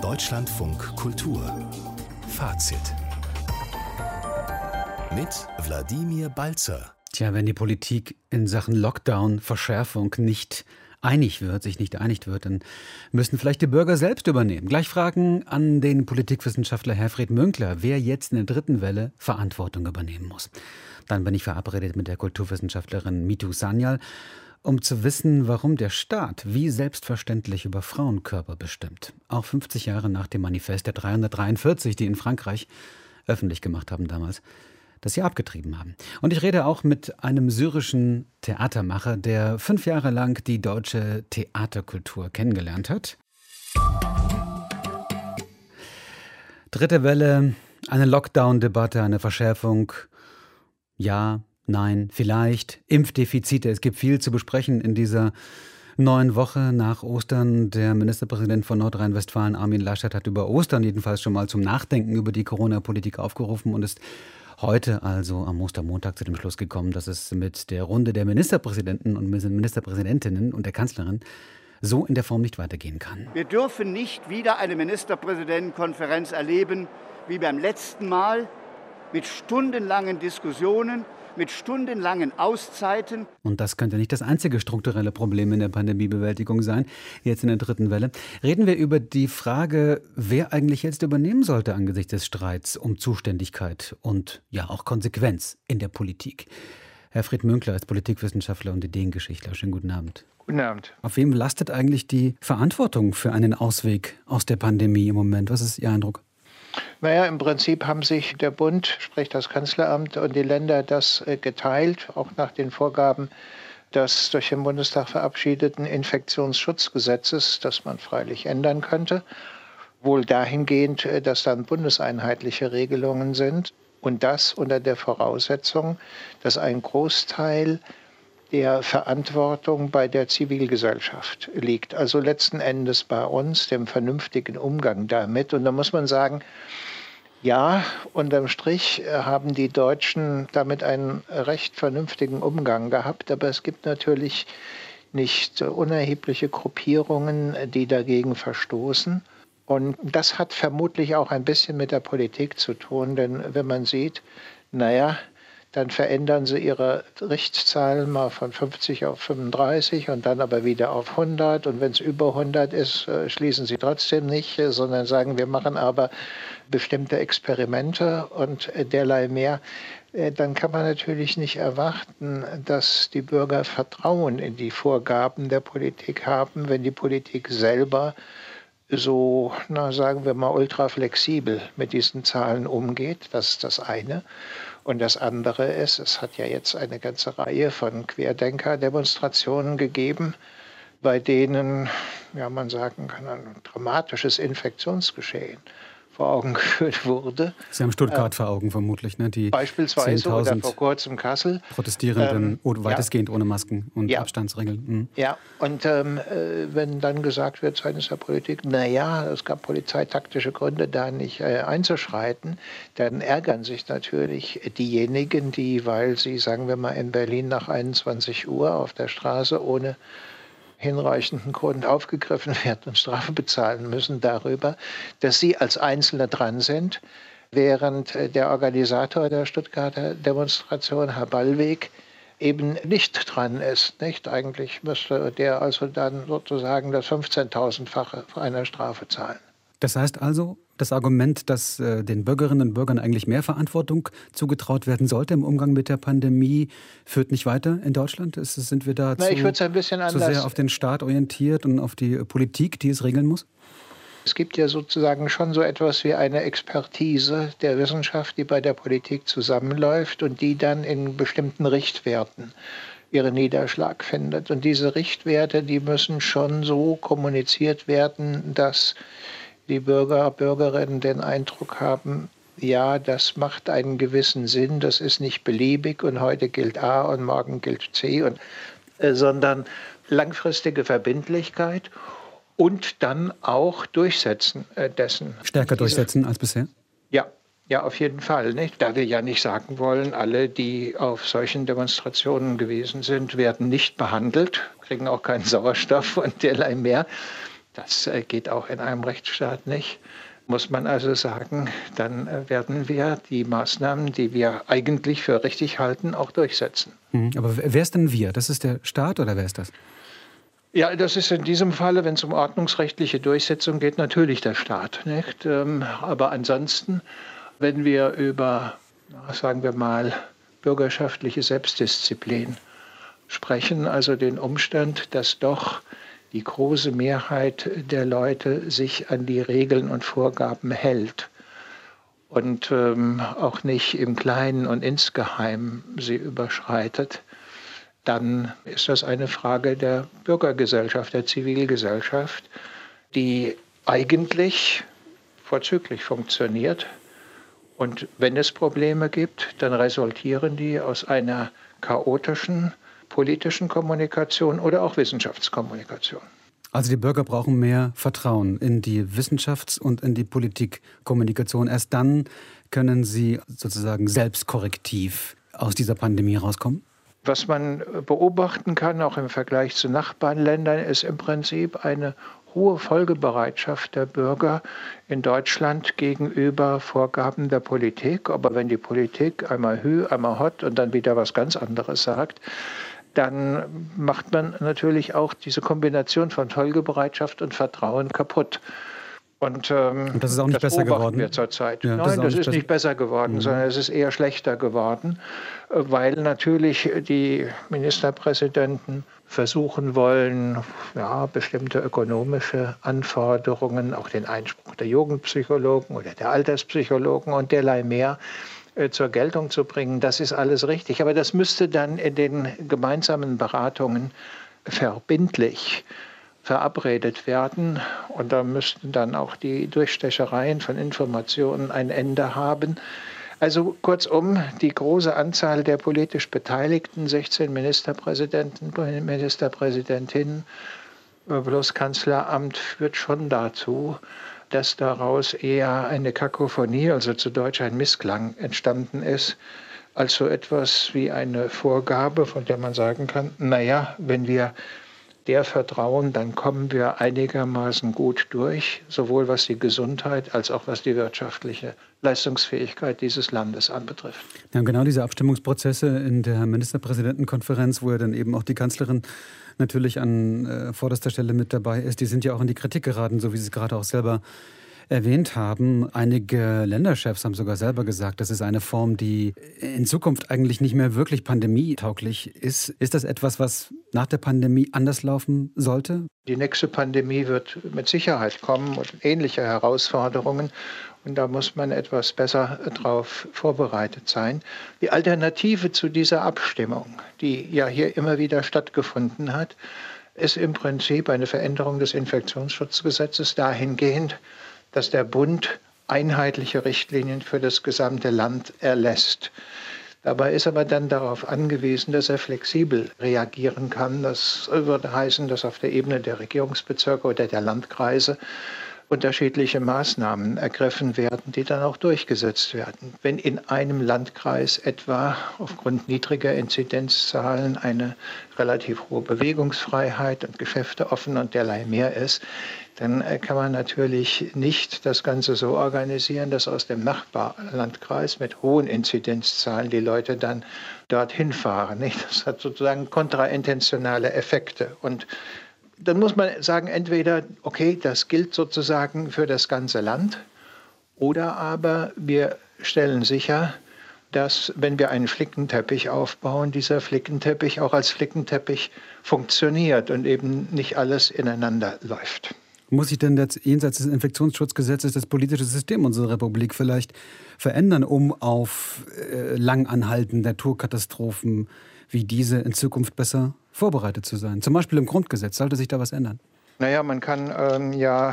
Deutschlandfunk Kultur Fazit mit Wladimir Balzer. Tja, wenn die Politik in Sachen Lockdown, Verschärfung sich nicht einig wird, dann müssen vielleicht die Bürger selbst übernehmen. Gleich Fragen an den Politikwissenschaftler Herfried Münkler, wer jetzt in der dritten Welle Verantwortung übernehmen muss. Dann bin ich verabredet mit der Kulturwissenschaftlerin Mitu Sanyal, um zu wissen, warum der Staat wie selbstverständlich über Frauenkörper bestimmt. Auch 50 Jahre nach dem Manifest der 343, die in Frankreich öffentlich gemacht haben damals, das sie abgetrieben haben. Und ich rede auch mit einem syrischen Theatermacher, der 5 Jahre lang die deutsche Theaterkultur kennengelernt hat. Dritte Welle, eine Lockdown-Debatte, eine Verschärfung. Ja, nein, vielleicht. Impfdefizite, es gibt viel zu besprechen in dieser neuen Woche nach Ostern. Der Ministerpräsident von Nordrhein-Westfalen, Armin Laschet, hat über Ostern jedenfalls schon mal zum Nachdenken über die Corona-Politik aufgerufen und ist heute, also am Ostermontag, zu dem Schluss gekommen, dass es mit der Runde der Ministerpräsidenten und Ministerpräsidentinnen und der Kanzlerin so in der Form nicht weitergehen kann. Wir dürfen nicht wieder eine Ministerpräsidentenkonferenz erleben wie beim letzten Mal, mit stundenlangen Diskussionen, mit stundenlangen Auszeiten. Und das könnte nicht das einzige strukturelle Problem in der Pandemiebewältigung sein, jetzt in der dritten Welle. Reden wir über die Frage, wer eigentlich jetzt übernehmen sollte angesichts des Streits um Zuständigkeit und ja auch Konsequenz in der Politik. Herfried Münkler ist Politikwissenschaftler und Ideengeschichtler. Schönen guten Abend. Guten Abend. Auf wem lastet eigentlich die Verantwortung für einen Ausweg aus der Pandemie im Moment? Was ist Ihr Eindruck? Naja, im Prinzip haben sich der Bund, sprich das Kanzleramt und die Länder das geteilt, auch nach den Vorgaben des durch den Bundestag verabschiedeten Infektionsschutzgesetzes, das man freilich ändern könnte. Wohl dahingehend, dass dann bundeseinheitliche Regelungen sind und das unter der Voraussetzung, dass ein Großteil der Verantwortung bei der Zivilgesellschaft liegt. Also letzten Endes bei uns, dem vernünftigen Umgang damit. Und da muss man sagen, ja, unterm Strich haben die Deutschen damit einen recht vernünftigen Umgang gehabt. Aber es gibt natürlich nicht unerhebliche Gruppierungen, die dagegen verstoßen. Und das hat vermutlich auch ein bisschen mit der Politik zu tun. Denn wenn man sieht, dann verändern sie ihre Richtzahlen mal von 50 auf 35 und dann aber wieder auf 100. Und wenn es über 100 ist, schließen sie trotzdem nicht, sondern sagen, wir machen aber bestimmte Experimente und derlei mehr. Dann kann man natürlich nicht erwarten, dass die Bürger Vertrauen in die Vorgaben der Politik haben, wenn die Politik selber so, sagen wir mal, ultraflexibel mit diesen Zahlen umgeht. Das ist das eine. Und das andere ist, es hat ja jetzt eine ganze Reihe von Querdenker-Demonstrationen gegeben, bei denen, man sagen kann, ein dramatisches Infektionsgeschehen vor Augen geführt wurde. Sie haben Stuttgart vor Augen vermutlich, ne? Die beispielsweise oder vor kurzem Kassel. Protestierenden weitestgehend ohne Masken und Abstandsregeln. Mhm. Ja, und wenn dann gesagt wird seitens der Politik, es gab polizeitaktische Gründe, da nicht einzuschreiten, dann ärgern sich natürlich diejenigen, die, weil sie, sagen wir mal, in Berlin nach 21 Uhr auf der Straße ohne hinreichenden Grund aufgegriffen werden und Strafe bezahlen müssen darüber, dass sie als Einzelne dran sind, während der Organisator der Stuttgarter Demonstration, Herr Ballweg, eben nicht dran ist. Nicht? Eigentlich müsste der also dann sozusagen das 15.000-fache einer Strafe zahlen. Das heißt also, das Argument, dass den Bürgerinnen und Bürgern eigentlich mehr Verantwortung zugetraut werden sollte im Umgang mit der Pandemie, führt nicht weiter in Deutschland? Sind wir da zu sehr auf den Staat orientiert und auf die Politik, die es regeln muss? Es gibt ja sozusagen schon so etwas wie eine Expertise der Wissenschaft, die bei der Politik zusammenläuft und die dann in bestimmten Richtwerten ihren Niederschlag findet. Und diese Richtwerte, die müssen schon so kommuniziert werden, dass die Bürgerinnen den Eindruck haben, ja, das macht einen gewissen Sinn, das ist nicht beliebig und heute gilt A und morgen gilt C, sondern langfristige Verbindlichkeit und dann auch Durchsetzen dessen. Stärker durchsetzen als bisher? Ja, auf jeden Fall. Nicht? Da wir ja nicht sagen wollen, alle, die auf solchen Demonstrationen gewesen sind, werden nicht behandelt, kriegen auch keinen Sauerstoff und derlei mehr. Das geht auch in einem Rechtsstaat nicht. Muss man also sagen, dann werden wir die Maßnahmen, die wir eigentlich für richtig halten, auch durchsetzen. Aber wer ist denn wir? Das ist der Staat oder wer ist das? Ja, das ist in diesem Falle, wenn es um ordnungsrechtliche Durchsetzung geht, natürlich der Staat, nicht? Aber ansonsten, wenn wir über, sagen wir mal, bürgerschaftliche Selbstdisziplin sprechen, also den Umstand, dass doch die große Mehrheit der Leute sich an die Regeln und Vorgaben hält und auch nicht im Kleinen und insgeheim sie überschreitet, dann ist das eine Frage der Bürgergesellschaft, der Zivilgesellschaft, die eigentlich vorzüglich funktioniert. Und wenn es Probleme gibt, dann resultieren die aus einer chaotischen politischen Kommunikation oder auch Wissenschaftskommunikation. Also die Bürger brauchen mehr Vertrauen in die Wissenschafts- und in die Politikkommunikation. Erst dann können sie sozusagen selbstkorrektiv aus dieser Pandemie rauskommen? Was man beobachten kann, auch im Vergleich zu Nachbarländern, ist im Prinzip eine hohe Folgebereitschaft der Bürger in Deutschland gegenüber Vorgaben der Politik. Aber wenn die Politik einmal hü, einmal hott und dann wieder was ganz anderes sagt, dann macht man natürlich auch diese Kombination von Folgebereitschaft und Vertrauen kaputt. Und das ist auch nicht besser geworden? Wir zurzeit. Ja, Nein, das ist nicht besser geworden, sondern es ist eher schlechter geworden, weil natürlich die Ministerpräsidenten versuchen wollen, ja, bestimmte ökonomische Anforderungen, auch den Einspruch der Jugendpsychologen oder der Alterspsychologen und derlei mehr zur Geltung zu bringen. Das ist alles richtig. Aber das müsste dann in den gemeinsamen Beratungen verbindlich verabredet werden. Und da müssten dann auch die Durchstechereien von Informationen ein Ende haben. Also kurzum, die große Anzahl der politisch Beteiligten, 16 Ministerpräsidenten, Ministerpräsidentinnen plus Kanzleramt, führt schon dazu, dass daraus eher eine Kakophonie, also zu Deutsch ein Missklang, entstanden ist, als so etwas wie eine Vorgabe, von der man sagen kann, naja, wenn wir der vertrauen, dann kommen wir einigermaßen gut durch, sowohl was die Gesundheit als auch was die wirtschaftliche Leistungsfähigkeit dieses Landes anbetrifft. Ja, genau diese Abstimmungsprozesse in der Ministerpräsidentenkonferenz, wo ja dann eben auch die Kanzlerin natürlich an vorderster Stelle mit dabei ist, die sind ja auch in die Kritik geraten, so wie Sie es gerade auch selber erwähnt haben. Einige Länderchefs haben sogar selber gesagt, das ist eine Form, die in Zukunft eigentlich nicht mehr wirklich pandemietauglich ist. Ist das etwas, was nach der Pandemie anders laufen sollte? Die nächste Pandemie wird mit Sicherheit kommen und ähnliche Herausforderungen. Und da muss man etwas besser darauf vorbereitet sein. Die Alternative zu dieser Abstimmung, die ja hier immer wieder stattgefunden hat, ist im Prinzip eine Veränderung des Infektionsschutzgesetzes dahingehend, dass der Bund einheitliche Richtlinien für das gesamte Land erlässt. Dabei ist aber dann darauf angewiesen, dass er flexibel reagieren kann. Das würde heißen, dass auf der Ebene der Regierungsbezirke oder der Landkreise unterschiedliche Maßnahmen ergriffen werden, die dann auch durchgesetzt werden. Wenn in einem Landkreis etwa aufgrund niedriger Inzidenzzahlen eine relativ hohe Bewegungsfreiheit und Geschäfte offen und derlei mehr ist, dann kann man natürlich nicht das Ganze so organisieren, dass aus dem Nachbarlandkreis mit hohen Inzidenzzahlen die Leute dann dorthin fahren. Das hat sozusagen kontraintentionale Effekte. Und dann muss man sagen, entweder, okay, das gilt sozusagen für das ganze Land, oder aber wir stellen sicher, dass, wenn wir einen Flickenteppich aufbauen, dieser Flickenteppich auch als Flickenteppich funktioniert und eben nicht alles ineinander läuft. Muss sich denn jetzt jenseits des Infektionsschutzgesetzes das politische System unserer Republik vielleicht verändern, um auf lang anhaltende Naturkatastrophen wie diese in Zukunft besser vorbereitet zu sein? Zum Beispiel im Grundgesetz. Sollte sich da was ändern? Naja, man kann ja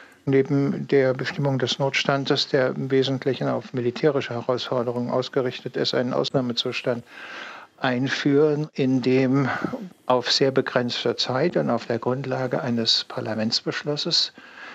neben der Bestimmung des Notstandes, der im Wesentlichen auf militärische Herausforderungen ausgerichtet ist, einen Ausnahmezustand einführen, in dem auf sehr begrenzte Zeit und auf der Grundlage eines Parlamentsbeschlusses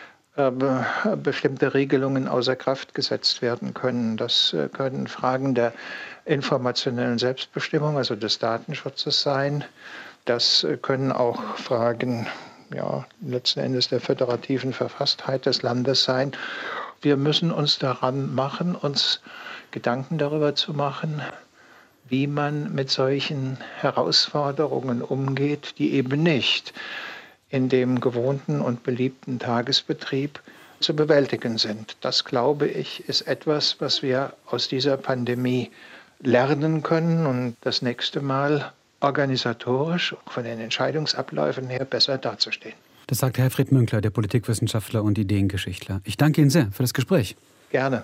bestimmte Regelungen außer Kraft gesetzt werden können. Das können Fragen der informationellen Selbstbestimmung, also des Datenschutzes sein. Das können auch Fragen letzten Endes der föderativen Verfasstheit des Landes sein. Wir müssen uns daran machen, uns Gedanken darüber zu machen, wie man mit solchen Herausforderungen umgeht, die eben nicht in dem gewohnten und beliebten Tagesbetrieb zu bewältigen sind. Das, glaube ich, ist etwas, was wir aus dieser Pandemie lernen können und das nächste Mal organisatorisch, von den Entscheidungsabläufen her, besser dazustehen. Das sagt Herfried Münkler, der Politikwissenschaftler und Ideengeschichtler. Ich danke Ihnen sehr für das Gespräch. Gerne.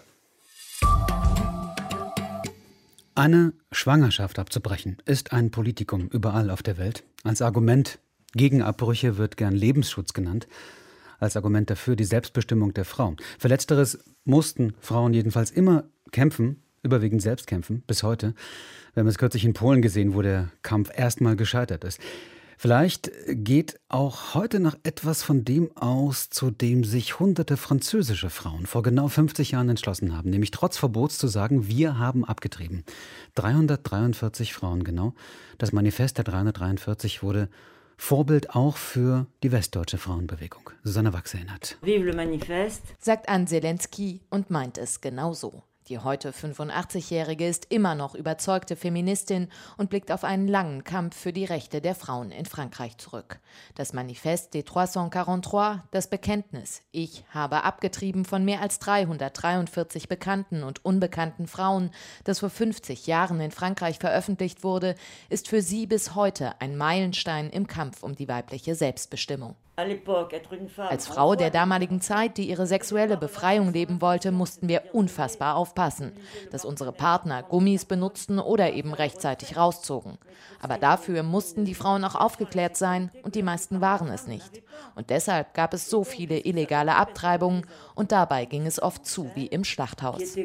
Eine Schwangerschaft abzubrechen ist ein Politikum überall auf der Welt. Als Argument gegen Abbrüche wird gern Lebensschutz genannt. Als Argument dafür die Selbstbestimmung der Frau. Für Letzteres mussten Frauen jedenfalls immer kämpfen, überwiegend selbst kämpfen, bis heute. Wir haben es kürzlich in Polen gesehen, wo der Kampf erstmal gescheitert ist. Vielleicht geht auch heute noch etwas von dem aus, zu dem sich hunderte französische Frauen vor genau 50 Jahren entschlossen haben, nämlich trotz Verbots zu sagen, wir haben abgetrieben. 343 Frauen genau. Das Manifest der 343 wurde Vorbild auch für die westdeutsche Frauenbewegung. Susanne Wachs erinnert. Vive le Manifeste, sagt Anne Zelensky und meint es genauso. Die heute 85-Jährige ist immer noch überzeugte Feministin und blickt auf einen langen Kampf für die Rechte der Frauen in Frankreich zurück. Das Manifest des 343, das Bekenntnis, ich habe abgetrieben von mehr als 343 bekannten und unbekannten Frauen, das vor 50 Jahren in Frankreich veröffentlicht wurde, ist für sie bis heute ein Meilenstein im Kampf um die weibliche Selbstbestimmung. Als Frau der damaligen Zeit, die ihre sexuelle Befreiung leben wollte, mussten wir unfassbar aufpassen, dass unsere Partner Gummis benutzten oder eben rechtzeitig rauszogen. Aber dafür mussten die Frauen auch aufgeklärt sein und die meisten waren es nicht. Und deshalb gab es so viele illegale Abtreibungen und dabei ging es oft zu wie im Schlachthaus.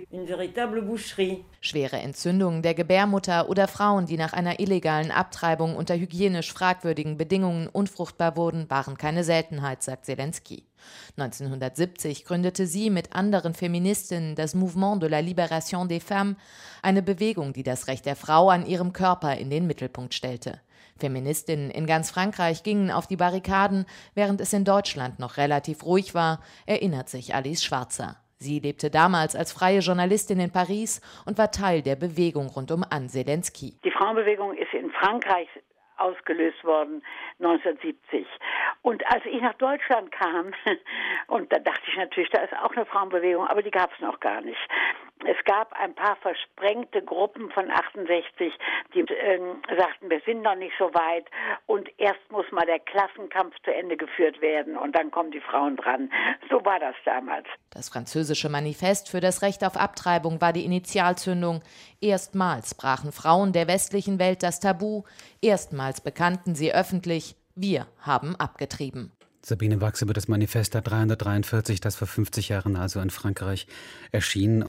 Schwere Entzündungen der Gebärmutter oder Frauen, die nach einer illegalen Abtreibung unter hygienisch fragwürdigen Bedingungen unfruchtbar wurden, waren keine Seltenheit, sagt Zelensky. 1970 gründete sie mit anderen Feministinnen das Mouvement de la Libération des Femmes, eine Bewegung, die das Recht der Frau an ihrem Körper in den Mittelpunkt stellte. Feministinnen in ganz Frankreich gingen auf die Barrikaden, während es in Deutschland noch relativ ruhig war, erinnert sich Alice Schwarzer. Sie lebte damals als freie Journalistin in Paris und war Teil der Bewegung rund um Anne Zelensky. Die Frauenbewegung ist in Frankreich ausgelöst worden, 1970. Und als ich nach Deutschland kam, und da dachte ich natürlich, da ist auch eine Frauenbewegung, aber die gab es noch gar nicht. Es gab ein paar versprengte Gruppen von 68, die sagten, wir sind noch nicht so weit und erst muss mal der Klassenkampf zu Ende geführt werden und dann kommen die Frauen dran. So war das damals. Das französische Manifest für das Recht auf Abtreibung war die Initialzündung. Erstmals brachen Frauen der westlichen Welt das Tabu. Erstmals bekannten sie öffentlich, wir haben abgetrieben. Sabine Wachs über das Manifest der 343, das vor 50 Jahren also in Frankreich erschien.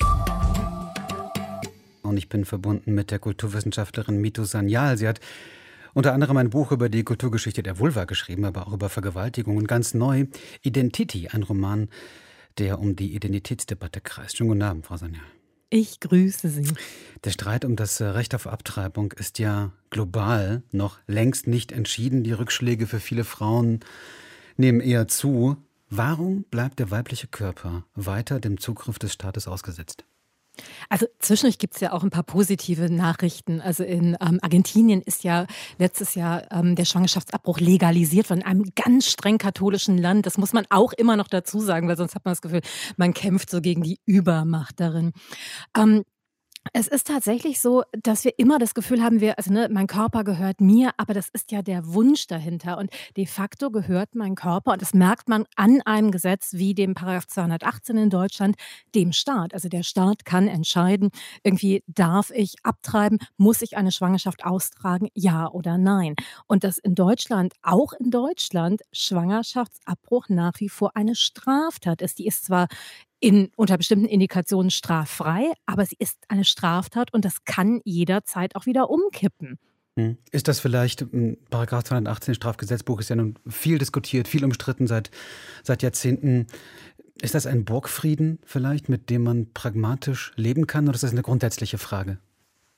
Und ich bin verbunden mit der Kulturwissenschaftlerin Mitu Sanyal. Sie hat unter anderem ein Buch über die Kulturgeschichte der Vulva geschrieben, aber auch über Vergewaltigung. Und ganz neu Identity, ein Roman, der um die Identitätsdebatte kreist. Schönen guten Abend, Frau Sanyal. Ich grüße Sie. Der Streit um das Recht auf Abtreibung ist ja global noch längst nicht entschieden. Die Rückschläge für viele Frauen nehmen eher zu. Warum bleibt der weibliche Körper weiter dem Zugriff des Staates ausgesetzt? Also zwischendurch gibt es ja auch ein paar positive Nachrichten. Also in Argentinien ist ja letztes Jahr der Schwangerschaftsabbruch legalisiert von einem ganz streng katholischen Land. Das muss man auch immer noch dazu sagen, weil sonst hat man das Gefühl, man kämpft so gegen die Übermacht darin. Es ist tatsächlich so, dass wir immer das Gefühl haben, mein Körper gehört mir, aber das ist ja der Wunsch dahinter. Und de facto gehört mein Körper, und das merkt man an einem Gesetz wie dem Paragraph 218 in Deutschland, dem Staat. Also der Staat kann entscheiden, irgendwie darf ich abtreiben, muss ich eine Schwangerschaft austragen, ja oder nein. Und dass in Deutschland, auch in Deutschland, Schwangerschaftsabbruch nach wie vor eine Straftat ist. Die ist zwar unter bestimmten Indikationen straffrei, aber sie ist eine Straftat und das kann jederzeit auch wieder umkippen. Ist das vielleicht, Paragraph 218 Strafgesetzbuch ist ja nun viel diskutiert, viel umstritten seit Jahrzehnten. Ist das ein Burgfrieden vielleicht, mit dem man pragmatisch leben kann, oder ist das eine grundsätzliche Frage?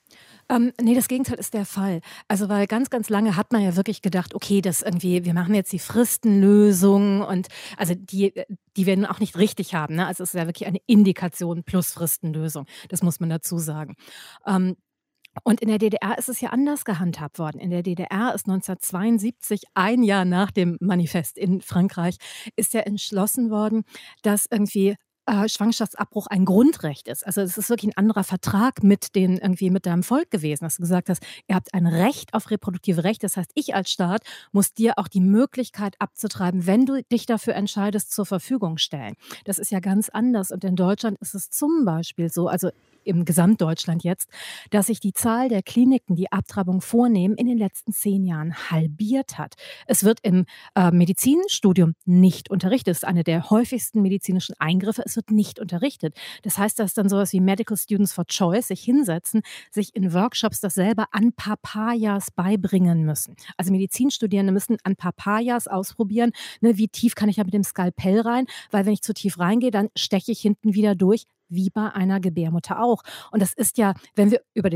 Nee, das Gegenteil ist der Fall. Also, weil ganz, ganz lange hat man ja wirklich gedacht, okay, das irgendwie, wir machen jetzt die Fristenlösung und also die wir nun auch nicht richtig haben. Ne? Also es ist ja wirklich eine Indikation plus Fristenlösung. Das muss man dazu sagen. Ähm, und in der DDR ist es ja anders gehandhabt worden. In der DDR ist 1972, ein Jahr nach dem Manifest in Frankreich, ist ja entschlossen worden, dass irgendwie Schwangerschaftsabbruch ein Grundrecht ist. Also es ist wirklich ein anderer Vertrag mit mit deinem Volk gewesen, dass du gesagt hast, ihr habt ein Recht auf reproduktive Rechte. Das heißt, ich als Staat muss dir auch die Möglichkeit abzutreiben, wenn du dich dafür entscheidest, zur Verfügung stellen. Das ist ja ganz anders. Und in Deutschland ist es zum Beispiel so, also im Gesamtdeutschland jetzt, dass sich die Zahl der Kliniken, die Abtreibung vornehmen, in den letzten 10 Jahren halbiert hat. Es wird im Medizinstudium nicht unterrichtet. Das ist eine der häufigsten medizinischen Eingriffe. Es wird nicht unterrichtet. Das heißt, dass dann sowas wie Medical Students for Choice sich hinsetzen, sich in Workshops das selber an Papayas beibringen müssen. Also Medizinstudierende müssen an Papayas ausprobieren, ne, wie tief kann ich da mit dem Skalpell rein, weil wenn ich zu tief reingehe, dann steche ich hinten wieder durch, wie bei einer Gebärmutter auch. Und das ist ja, wenn wir über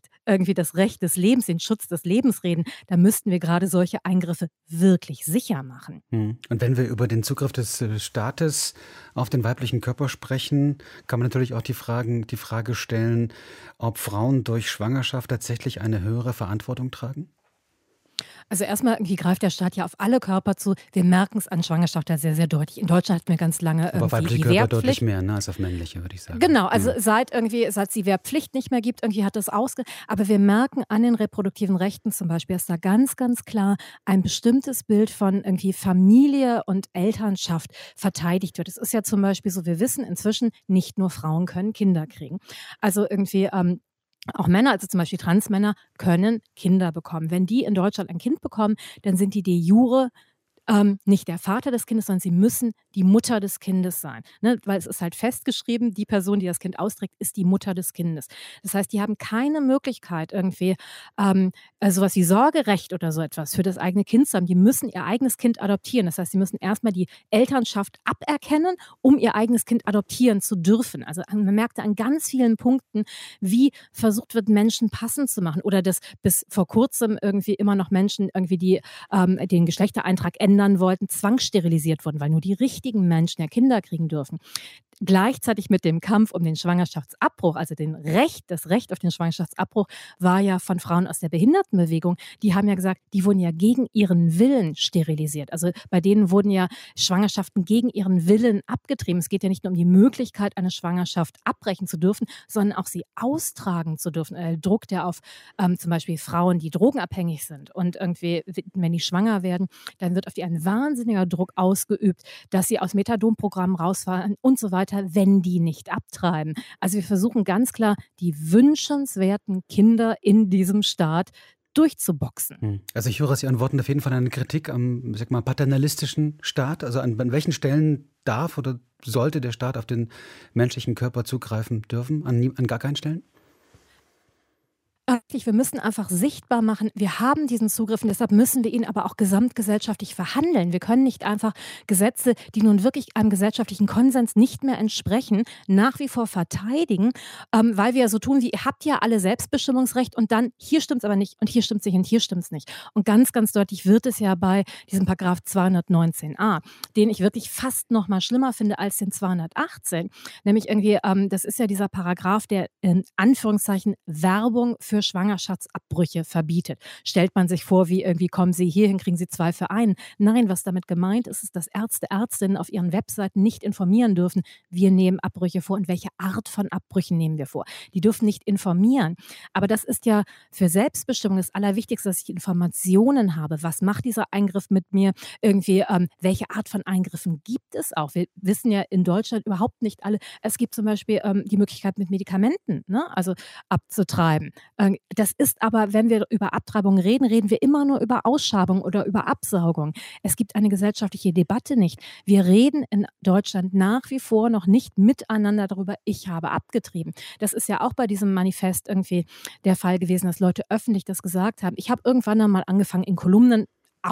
das Recht des Lebens, den Schutz des Lebens reden, dann müssten wir gerade solche Eingriffe wirklich sicher machen. Und wenn wir über den Zugriff des Staates auf den weiblichen Körper sprechen, kann man natürlich auch die Frage stellen, ob Frauen durch Schwangerschaft tatsächlich eine höhere Verantwortung tragen? Also erstmal irgendwie greift der Staat ja auf alle Körper zu. Wir merken es an Schwangerschaft ja sehr, sehr deutlich. In Deutschland hatten wir ganz lange Aber weibliche die Körper Wehrpflicht. deutlich mehr, ne, als auf männliche, würde ich sagen. Genau, also seit es die Wehrpflicht nicht mehr gibt, irgendwie hat das aber wir merken an den reproduktiven Rechten zum Beispiel, dass da ganz, ganz klar ein bestimmtes Bild von irgendwie Familie und Elternschaft verteidigt wird. Es ist ja zum Beispiel so, wir wissen inzwischen, nicht nur Frauen können Kinder kriegen. Also irgendwie auch Männer, also zum Beispiel Transmänner, können Kinder bekommen. Wenn die in Deutschland ein Kind bekommen, dann sind die de jure nicht der Vater des Kindes, sondern sie müssen die Mutter des Kindes sein. Ne? Weil es ist halt festgeschrieben, die Person, die das Kind austrägt, ist die Mutter des Kindes. Das heißt, die haben keine Möglichkeit, irgendwie sowas wie Sorgerecht oder so etwas für das eigene Kind zu haben. Die müssen ihr eigenes Kind adoptieren. Das heißt, sie müssen erstmal die Elternschaft aberkennen, um ihr eigenes Kind adoptieren zu dürfen. Also man merkte an ganz vielen Punkten, wie versucht wird, Menschen passend zu machen. Oder dass bis vor kurzem irgendwie immer noch Menschen irgendwie die den Geschlechtereintrag ändern wollten, zwangssterilisiert wurden, weil nur die richtigen Menschen ja Kinder kriegen dürfen. Gleichzeitig mit dem Kampf um den Schwangerschaftsabbruch, also das Recht auf den Schwangerschaftsabbruch, war ja von Frauen aus der Behindertenbewegung, die haben ja gesagt, die wurden ja gegen ihren Willen sterilisiert. Also bei denen wurden ja Schwangerschaften gegen ihren Willen abgetrieben. Es geht ja nicht nur um die Möglichkeit, eine Schwangerschaft abbrechen zu dürfen, sondern auch sie austragen zu dürfen. Druck, der auf zum Beispiel Frauen, die drogenabhängig sind und irgendwie, wenn die schwanger werden, dann wird auf die ein wahnsinniger Druck ausgeübt, dass sie aus Methadonprogrammen rausfallen und so weiter, wenn die nicht abtreiben. Also wir versuchen ganz klar, die wünschenswerten Kinder in diesem Staat durchzuboxen. Also ich höre aus Ihren Worten auf jeden Fall eine Kritik am, sag mal, paternalistischen Staat. Also an welchen Stellen darf oder sollte der Staat auf den menschlichen Körper zugreifen dürfen? An gar keinen Stellen? Wir müssen einfach sichtbar machen, wir haben diesen Zugriff und deshalb müssen wir ihn aber auch gesamtgesellschaftlich verhandeln. Wir können nicht einfach Gesetze, die nun wirklich einem gesellschaftlichen Konsens nicht mehr entsprechen, nach wie vor verteidigen, weil wir so tun, wie ihr habt ja alle Selbstbestimmungsrecht und dann hier stimmt es aber nicht und hier stimmt es nicht und hier stimmt es nicht. Und ganz, ganz deutlich wird es ja bei diesem Paragraph 219a, den ich wirklich fast noch mal schlimmer finde als den 218. Nämlich irgendwie, das ist ja dieser Paragraph, der in Anführungszeichen Werbung für Schwangerschaftsabbrüche verbietet. Stellt man sich vor, wie irgendwie kommen Sie hierhin, kriegen Sie 2 für einen. Nein, was damit gemeint ist, ist, dass Ärzte, Ärztinnen auf ihren Webseiten nicht informieren dürfen, wir nehmen Abbrüche vor und welche Art von Abbrüchen nehmen wir vor. Die dürfen nicht informieren. Aber das ist ja für Selbstbestimmung das Allerwichtigste, dass ich Informationen habe. Was macht dieser Eingriff mit mir? Irgendwie, welche Art von Eingriffen gibt es auch? Wir wissen ja in Deutschland überhaupt nicht alle. Es gibt zum Beispiel die Möglichkeit mit Medikamenten, ne? Also abzutreiben. Das ist aber, wenn wir über Abtreibung reden, reden wir immer nur über Ausschabung oder über Absaugung. Es gibt eine gesellschaftliche Debatte nicht. Wir reden in Deutschland nach wie vor noch nicht miteinander darüber, ich habe abgetrieben. Das ist ja auch bei diesem Manifest irgendwie der Fall gewesen, dass Leute öffentlich das gesagt haben. Ich habe irgendwann einmal angefangen, in Kolumnen auch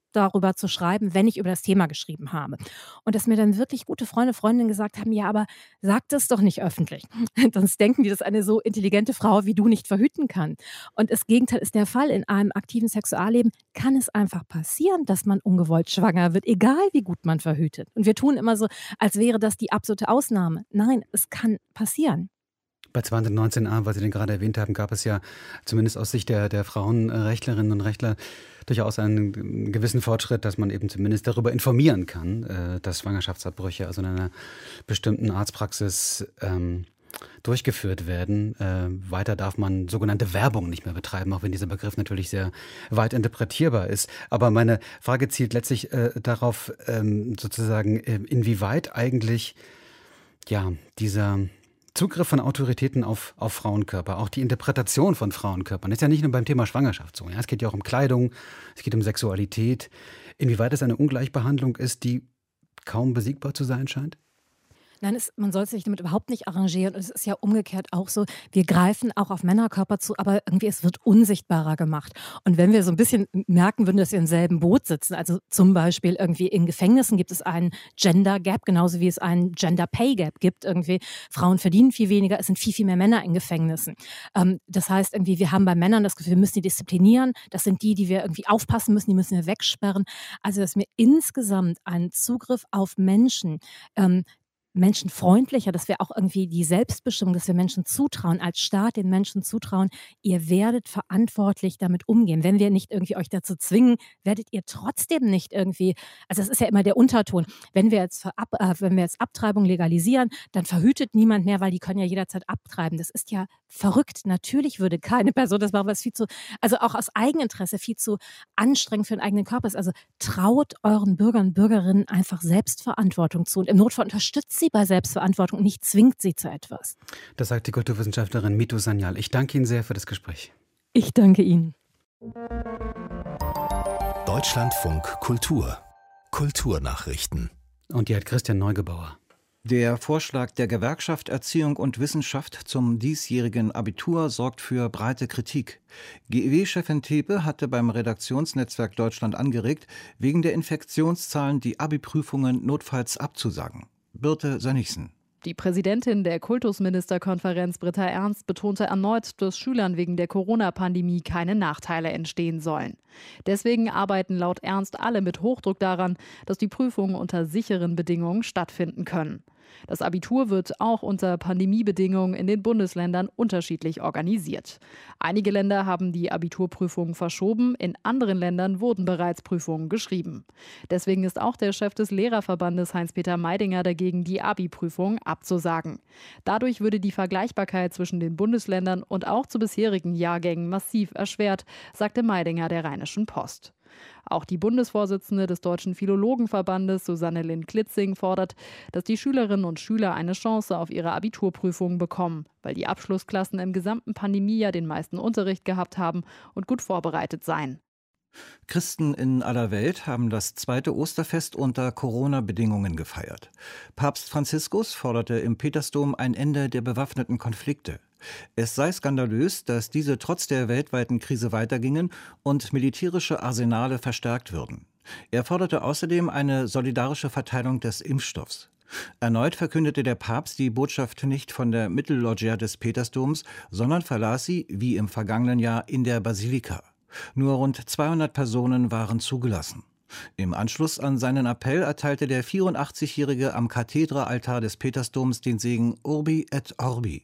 darüber zu schreiben, wenn ich über das Thema geschrieben habe. Und dass mir dann wirklich gute Freundinnen gesagt haben, ja, aber sag das doch nicht öffentlich. Sonst denken die, dass eine so intelligente Frau wie du nicht verhüten kann. Und das Gegenteil ist der Fall. In einem aktiven Sexualleben kann es einfach passieren, dass man ungewollt schwanger wird, egal wie gut man verhütet. Und wir tun immer so, als wäre das die absolute Ausnahme. Nein, es kann passieren. Bei 219a, was Sie den gerade erwähnt haben, gab es ja zumindest aus Sicht der Frauenrechtlerinnen und Rechtler durchaus einen gewissen Fortschritt, dass man eben zumindest darüber informieren kann, dass Schwangerschaftsabbrüche also in einer bestimmten Arztpraxis durchgeführt werden. Weiter darf man sogenannte Werbung nicht mehr betreiben, auch wenn dieser Begriff natürlich sehr weit interpretierbar ist. Aber meine Frage zielt letztlich darauf, sozusagen, inwieweit eigentlich dieser Zugriff von Autoritäten auf Frauenkörper, auch die Interpretation von Frauenkörpern, ist ja nicht nur beim Thema Schwangerschaft so. Ja? Es geht ja auch um Kleidung, es geht um Sexualität. Inwieweit es eine Ungleichbehandlung ist, die kaum besiegbar zu sein scheint? Nein, man soll sich damit überhaupt nicht arrangieren. Und es ist ja umgekehrt auch so, wir greifen auch auf Männerkörper zu, aber irgendwie es wird unsichtbarer gemacht. Und wenn wir so ein bisschen merken würden, dass wir im selben Boot sitzen, also zum Beispiel irgendwie in Gefängnissen gibt es einen Gender Gap, genauso wie es einen Gender Pay Gap gibt. Irgendwie Frauen verdienen viel weniger, es sind viel, viel mehr Männer in Gefängnissen. Das heißt irgendwie, wir haben bei Männern das Gefühl, wir müssen die disziplinieren. Das sind die wir irgendwie aufpassen müssen, die müssen wir wegsperren. Also dass wir insgesamt einen Zugriff auf Menschen menschenfreundlicher, dass wir auch irgendwie die Selbstbestimmung, dass wir Menschen zutrauen, als Staat den Menschen zutrauen, ihr werdet verantwortlich damit umgehen. Wenn wir nicht irgendwie euch dazu zwingen, werdet ihr trotzdem nicht irgendwie, also das ist ja immer der Unterton, wenn wir jetzt Abtreibung legalisieren, dann verhütet niemand mehr, weil die können ja jederzeit abtreiben. Das ist ja verrückt. Natürlich würde keine Person das machen, weil es viel zu, also auch aus Eigeninteresse viel zu anstrengend für den eigenen Körper ist. Also traut euren Bürgern und Bürgerinnen einfach Selbstverantwortung zu und im Notfall unterstützt sie bei Selbstverantwortung und nicht zwingt sie zu etwas. Das sagt die Kulturwissenschaftlerin Mitu Sanyal. Ich danke Ihnen sehr für das Gespräch. Ich danke Ihnen. Deutschlandfunk Kultur. Kulturnachrichten. Und die hat Christian Neugebauer. Der Vorschlag der Gewerkschaft Erziehung und Wissenschaft zum diesjährigen Abitur sorgt für breite Kritik. GEW-Chefin Tepe hatte beim Redaktionsnetzwerk Deutschland angeregt, wegen der Infektionszahlen die Abi-Prüfungen notfalls abzusagen. Birte Sönnigsen. Die Präsidentin der Kultusministerkonferenz Britta Ernst betonte erneut, dass Schülern wegen der Corona-Pandemie keine Nachteile entstehen sollen. Deswegen arbeiten laut Ernst alle mit Hochdruck daran, dass die Prüfungen unter sicheren Bedingungen stattfinden können. Das Abitur wird auch unter Pandemiebedingungen in den Bundesländern unterschiedlich organisiert. Einige Länder haben die Abiturprüfungen verschoben, in anderen Ländern wurden bereits Prüfungen geschrieben. Deswegen ist auch der Chef des Lehrerverbandes Heinz-Peter Meidinger dagegen, die Abi-Prüfung abzusagen. Dadurch würde die Vergleichbarkeit zwischen den Bundesländern und auch zu bisherigen Jahrgängen massiv erschwert, sagte Meidinger der Rheinischen Post. Auch die Bundesvorsitzende des Deutschen Philologenverbandes, Susanne Lind-Klitzing, fordert, dass die Schülerinnen und Schüler eine Chance auf ihre Abiturprüfungen bekommen, weil die Abschlussklassen im gesamten Pandemiejahr den meisten Unterricht gehabt haben und gut vorbereitet seien. Christen in aller Welt haben das zweite Osterfest unter Corona-Bedingungen gefeiert. Papst Franziskus forderte im Petersdom ein Ende der bewaffneten Konflikte. Es sei skandalös, dass diese trotz der weltweiten Krise weitergingen und militärische Arsenale verstärkt würden. Er forderte außerdem eine solidarische Verteilung des Impfstoffs. Erneut verkündete der Papst die Botschaft nicht von der Mittelloggia des Petersdoms, sondern verlas sie, wie im vergangenen Jahr, in der Basilika. Nur rund 200 Personen waren zugelassen. Im Anschluss an seinen Appell erteilte der 84-Jährige am Kathedraaltar des Petersdoms den Segen Urbi et Orbi.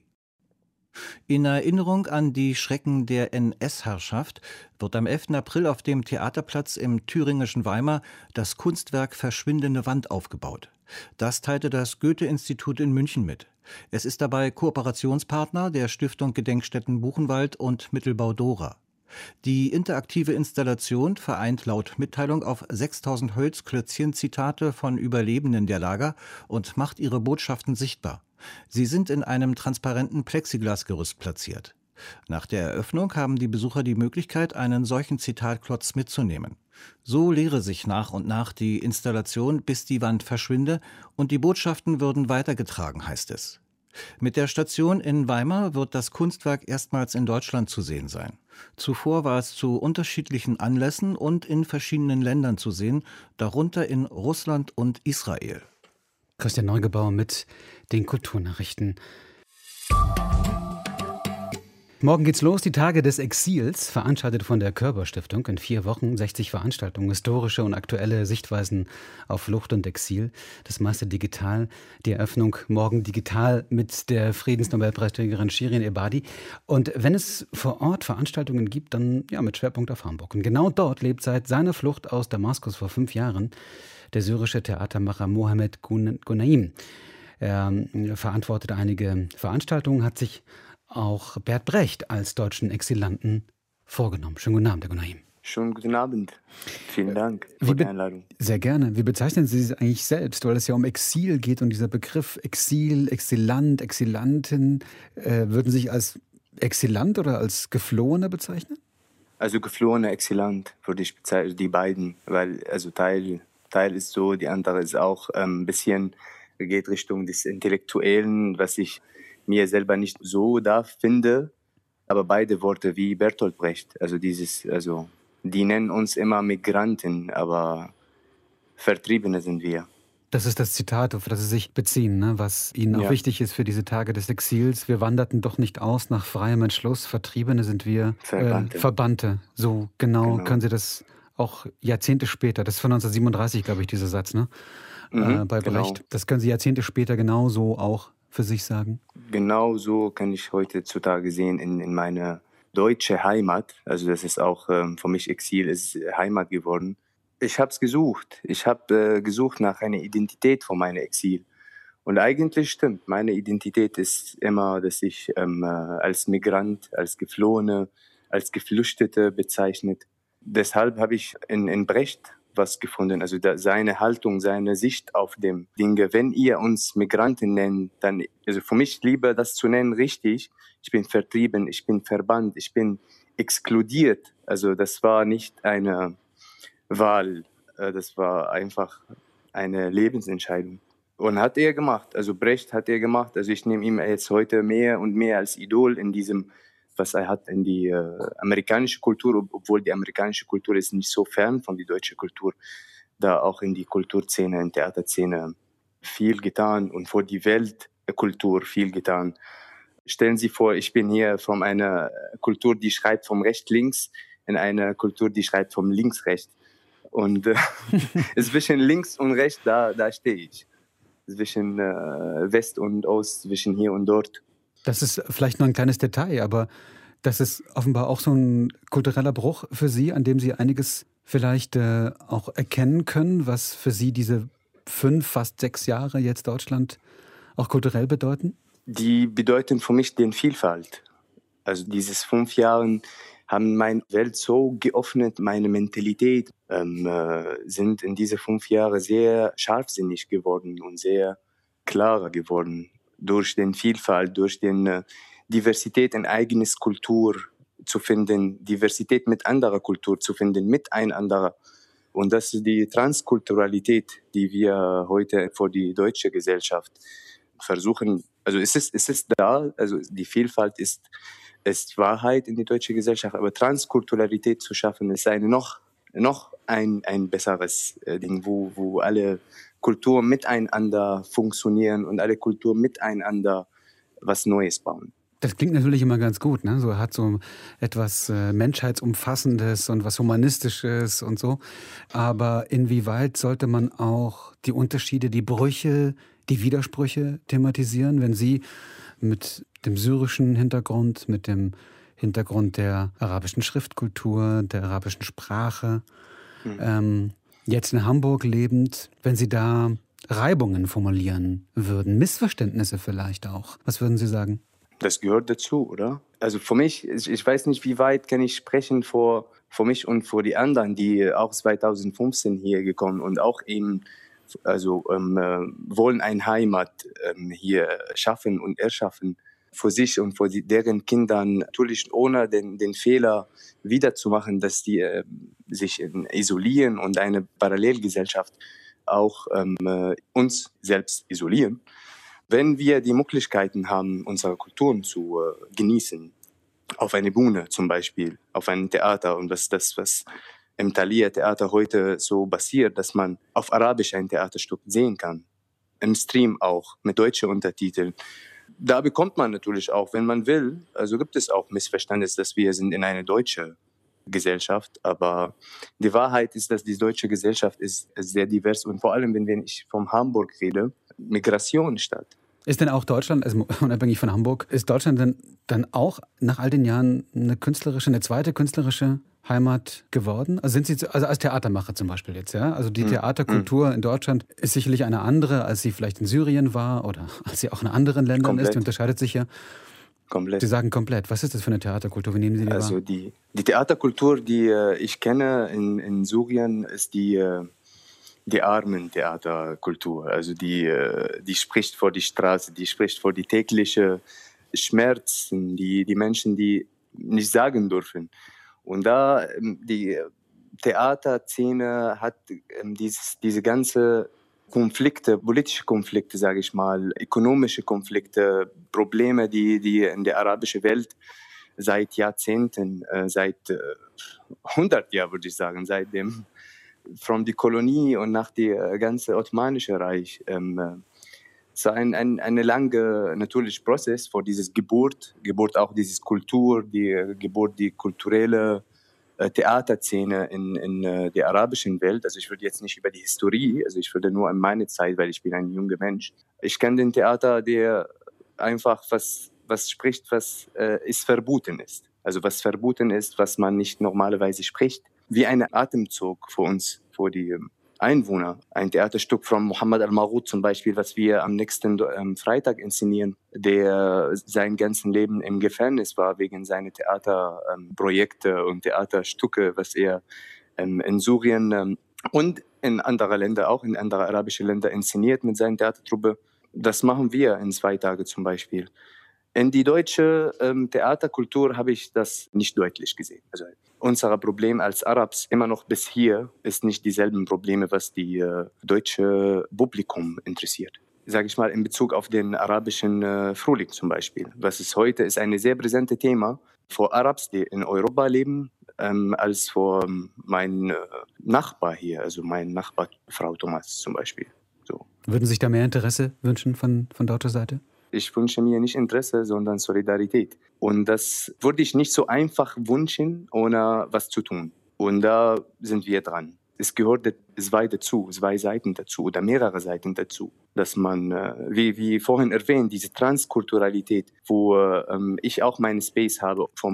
In Erinnerung an die Schrecken der NS-Herrschaft wird am 11. April auf dem Theaterplatz im thüringischen Weimar das Kunstwerk Verschwindende Wand aufgebaut. Das teilte das Goethe-Institut in München mit. Es ist dabei Kooperationspartner der Stiftung Gedenkstätten Buchenwald und Mittelbau Dora. Die interaktive Installation vereint laut Mitteilung auf 6000 Holzklötzchen Zitate von Überlebenden der Lager und macht ihre Botschaften sichtbar. Sie sind in einem transparenten Plexiglasgerüst platziert. Nach der Eröffnung haben die Besucher die Möglichkeit, einen solchen Zitatklotz mitzunehmen. So leere sich nach und nach die Installation, bis die Wand verschwinde und die Botschaften würden weitergetragen, heißt es. Mit der Station in Weimar wird das Kunstwerk erstmals in Deutschland zu sehen sein. Zuvor war es zu unterschiedlichen Anlässen und in verschiedenen Ländern zu sehen, darunter in Russland und Israel. Christian Neugebauer mit den Kulturnachrichten. Morgen geht's los, die Tage des Exils, veranstaltet von der Körber-Stiftung. In 4 Wochen 60 Veranstaltungen, historische und aktuelle Sichtweisen auf Flucht und Exil. Das meiste digital. Die Eröffnung morgen digital mit der Friedensnobelpreisträgerin Shirin Ebadi. Und wenn es vor Ort Veranstaltungen gibt, dann ja mit Schwerpunkt auf Hamburg. Und genau dort lebt seit seiner Flucht aus Damaskus vor 5 Jahren der syrische Theatermacher Mohammed Gunaim. Er verantwortet einige Veranstaltungen, hat sich auch Bert Brecht als deutschen Exilanten vorgenommen. Schönen guten Abend, Herr Gunaim. Schönen guten Abend. Vielen Dank für die Einladung. Sehr gerne. Wie bezeichnen Sie sich eigentlich selbst? Weil es ja um Exil geht und dieser Begriff Exil, Exilant, Exilantin, würden Sie sich als Exilant oder als Geflohener bezeichnen? Also geflohener Exilant würde ich bezeichnen, die beiden, weil also Teil ist so, die andere ist auch ein bisschen, geht Richtung des Intellektuellen, was ich mir selber nicht so da finde, aber beide Worte wie Bertolt Brecht, also die nennen uns immer Migranten, aber Vertriebene sind wir. Das ist das Zitat, auf das Sie sich beziehen, ne? Was Ihnen auch wichtig ist für diese Tage des Exils. Wir wanderten doch nicht aus nach freiem Entschluss, Vertriebene sind wir, Verbannte. So genau können Sie das auch Jahrzehnte später, das ist von 1937, glaube ich, dieser Satz, ne? Bei Brecht. Genau. Das können Sie Jahrzehnte später genauso auch für sich sagen? Genau so kann ich heutzutage sehen in meiner deutschen Heimat. Also das ist auch für mich Exil, ist Heimat geworden. Ich habe es gesucht. Ich habe gesucht nach einer Identität von meinem Exil. Und eigentlich stimmt, meine Identität ist immer, dass ich als Migrant, als Geflohene, als Geflüchtete bezeichnet. Deshalb habe ich in Brecht was gefunden, also seine Haltung, seine Sicht auf dem Dinge. Wenn ihr uns Migranten nennt, dann, also für mich lieber das zu nennen richtig, ich bin vertrieben, ich bin verbannt, ich bin exkludiert. Also das war nicht eine Wahl, das war einfach eine Lebensentscheidung. Und hat er gemacht, also Brecht hat er gemacht, also ich nehme ihn jetzt heute mehr und mehr als Idol in diesem, was er hat in die amerikanische Kultur, obwohl die amerikanische Kultur ist nicht so fern von der deutschen Kultur, da auch in die Kulturszene, in der Theaterszene viel getan und für die Weltkultur viel getan. Stellen Sie vor, ich bin hier von einer Kultur, die schreibt vom Recht-Links, in einer Kultur, die schreibt vom Links-Recht. Und zwischen links und rechts, da stehe ich. Zwischen West und Ost, zwischen hier und dort. Das ist vielleicht nur ein kleines Detail, aber das ist offenbar auch so ein kultureller Bruch für Sie, an dem Sie einiges vielleicht auch erkennen können, was für Sie diese 5, fast 6 Jahre jetzt Deutschland auch kulturell bedeuten? Die bedeuten für mich den Vielfalt. Also dieses 5 Jahre haben meine Welt so geöffnet, meine Mentalität sind in diese 5 Jahre sehr scharfsinnig geworden und sehr klarer geworden. Durch den Vielfalt, durch die Diversität in eigenes Kultur zu finden, Diversität mit anderer Kultur zu finden, miteinander. Und das ist die Transkulturalität, die wir heute vor die deutsche Gesellschaft versuchen. Also es ist da, also die Vielfalt ist Wahrheit in die deutsche Gesellschaft, aber Transkulturalität zu schaffen, ist noch ein besseres Ding, wo alle Kulturen miteinander funktionieren und alle Kulturen miteinander was Neues bauen. Das klingt natürlich immer ganz gut, ne? So hat so etwas Menschheitsumfassendes und was Humanistisches und so. Aber inwieweit sollte man auch die Unterschiede, die Brüche, die Widersprüche thematisieren, wenn Sie mit dem syrischen Hintergrund, mit dem Hintergrund der arabischen Schriftkultur, der arabischen Sprache, jetzt in Hamburg lebend, wenn Sie da Reibungen formulieren würden, Missverständnisse vielleicht auch, was würden Sie sagen? Das gehört dazu, oder? Also für mich, ich weiß nicht, wie weit kann ich sprechen für mich und für die anderen, die auch 2015 hier gekommen und auch eben wollen eine Heimat hier schaffen und erschaffen für sich und für deren Kindern, natürlich ohne den Fehler wiederzumachen, dass die sich isolieren und eine Parallelgesellschaft auch uns selbst isolieren. Wenn wir die Möglichkeiten haben, unsere Kulturen zu genießen, auf eine Bühne zum Beispiel, auf ein Theater. Und was im Thalia-Theater heute so passiert, dass man auf Arabisch ein Theaterstück sehen kann. Im Stream auch, mit deutschen Untertiteln. Da bekommt man natürlich auch, wenn man will, also gibt es auch Missverständnis, dass wir sind in einer deutschen Gesellschaft, aber die Wahrheit ist, dass die deutsche Gesellschaft ist sehr divers und vor allem, wenn ich von Hamburg rede, Migrationsstadt. Ist denn auch Deutschland, also unabhängig von Hamburg, ist Deutschland denn dann auch nach all den Jahren eine zweite künstlerische Heimat geworden? Also sind Sie, also als Theatermacher zum Beispiel jetzt, ja? Also die Theaterkultur in Deutschland ist sicherlich eine andere, als sie vielleicht in Syrien war oder als sie auch in anderen Ländern ist. Die unterscheidet sich ja. Komplett. Sie sagen komplett. Was ist das für eine Theaterkultur? Wie nehmen Sie die wahr? Also die Theaterkultur, die ich kenne in Syrien, ist die armen Theaterkultur. Also die spricht vor die Straße, die spricht vor die täglichen Schmerzen, die Menschen, die nicht sagen dürfen. Und da die Theaterszene hat diese ganze Konflikte, politische Konflikte, sage ich mal, ökonomische Konflikte, Probleme, die in der arabischen Welt seit Jahrzehnten, seit 100 Jahren, würde ich sagen, seitdem von der Kolonie und nach dem ganzen Ottomanischen Reich. Es war eine lange natürlich Prozess vor dieses Geburt auch dieses Kultur, die Geburt, die kulturelle Theaterszene in der arabischen Welt. Also ich würde jetzt nicht über die Historie, also ich würde nur an meine Zeit, weil ich bin ein junger Mensch. Ich kenne den Theater, der einfach was spricht, was ist verboten ist. Also was verboten ist, was man nicht normalerweise spricht. Wie ein Atemzug für uns, für die Einwohner. Ein Theaterstück von Mohammed Al-Maghroud zum Beispiel, was wir am nächsten Freitag inszenieren, der sein ganzes Leben im Gefängnis war wegen seiner Theaterprojekte und Theaterstücke, was er in Syrien und in anderen Ländern, auch in anderen arabischen Ländern inszeniert mit seiner Theatertruppe. Das machen wir in 2 Tagen zum Beispiel. In die deutsche Theaterkultur habe ich das nicht deutlich gesehen. Also unser Problem als Arabs immer noch bis hier ist nicht dieselben Probleme, was die deutsche Publikum interessiert. Sage ich mal in Bezug auf den arabischen Frühling zum Beispiel. Was ist heute ist ein sehr präsentes Thema für Arabs, die in Europa leben, als für mein Nachbar hier, also mein Nachbar Frau Thomas zum Beispiel. So. Würden Sie sich da mehr Interesse wünschen von deutscher Seite? Ich wünsche mir nicht Interesse, sondern Solidarität. Und das würde ich nicht so einfach wünschen, ohne was zu tun. Und da sind wir dran. Es gehört 2 Seiten dazu oder mehrere Seiten dazu, dass man, wie vorhin erwähnt, diese Transkulturalität, wo ich auch meinen Space habe für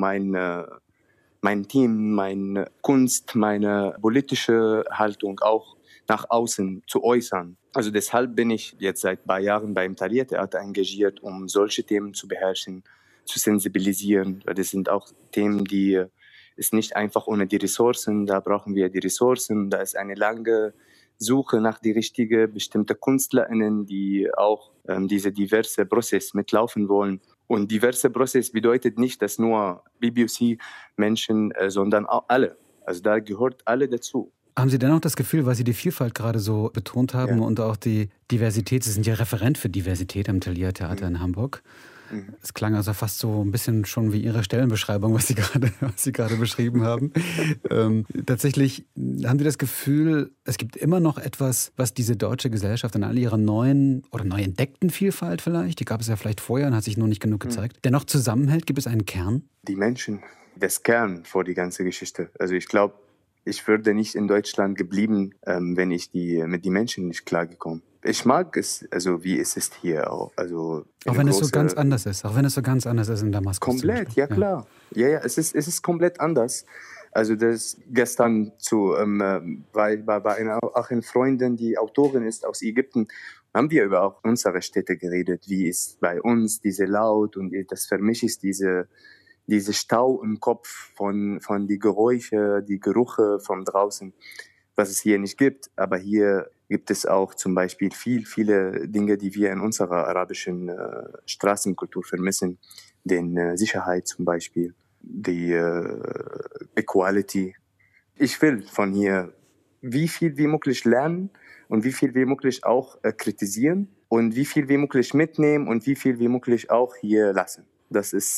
mein Team, meine Kunst, meine politische Haltung auch nach außen zu äußern. Also deshalb bin ich jetzt seit ein paar Jahren beim Thalia-Theater engagiert, um solche Themen zu beherrschen, zu sensibilisieren. Weil das sind auch Themen, die ist nicht einfach ohne die Ressourcen. Da brauchen wir die Ressourcen. Da ist eine lange Suche nach die richtigen bestimmten KünstlerInnen, die auch diese diverse Prozess mitlaufen wollen. Und diverse Prozess bedeutet nicht, dass nur BBOC-Menschen, sondern auch alle. Also da gehört alle dazu. Haben Sie dennoch das Gefühl, weil Sie die Vielfalt gerade so betont haben und auch die Diversität, Sie sind ja Referent für Diversität am Thalia-Theater in Hamburg. Es klang also fast so ein bisschen schon wie Ihre Stellenbeschreibung, was Sie gerade beschrieben haben. Tatsächlich haben Sie das Gefühl, es gibt immer noch etwas, was diese deutsche Gesellschaft in all ihrer neuen oder neu entdeckten Vielfalt vielleicht, die gab es ja vielleicht vorher und hat sich noch nicht genug gezeigt, dennoch zusammenhält? Gibt es einen Kern? Die Menschen, das Kern vor die ganze Geschichte. Also ich glaube, ich würde nicht in Deutschland geblieben, wenn ich mit den Menschen nicht klargekommen. Ich mag es, also wie es ist hier auch. Also auch wenn es so ganz anders ist, in Damaskus. Komplett, ja klar. Ja, es ist komplett anders. Also das gestern bei einer Freundin, die Autorin ist aus Ägypten, haben wir über auch unsere Städte geredet, wie ist bei uns diese Laut und das für mich ist diese Stau im Kopf von die Geräusche, die Gerüche von draußen, was es hier nicht gibt. Aber hier gibt es auch zum Beispiel viele Dinge, die wir in unserer arabischen Straßenkultur vermissen. Den Sicherheit zum Beispiel, die Equality. Ich will von hier wie viel wie möglich lernen und wie viel wie möglich auch kritisieren und wie viel wie möglich mitnehmen und wie viel wie möglich auch hier lassen. Das ist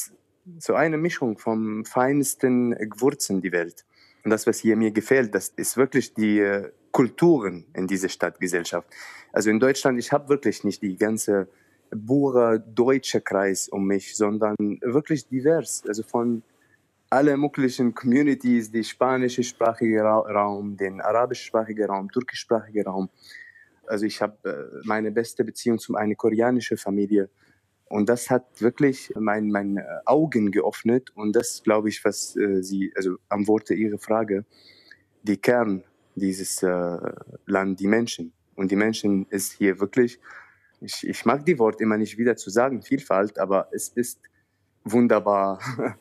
so eine Mischung vom feinsten Gewürzen die Welt. Und das, was hier mir gefällt, das ist wirklich die Kulturen in dieser Stadtgesellschaft. Also in Deutschland, ich habe wirklich nicht die ganze pure deutsche Kreis um mich, sondern wirklich divers. Also von alle möglichen Communities, die spanischsprachige Raum, den arabischsprachigen Raum, türkischsprachigen Raum. Also ich habe meine beste Beziehung zu einer koreanischen Familie. Und das hat wirklich meine Augen geöffnet. Und das, glaube ich, was also am Worte Ihrer Frage, die Kern dieses Land, die Menschen. Und die Menschen ist hier wirklich, ich mag die Worte immer nicht wieder zu sagen, Vielfalt, aber es ist wunderbar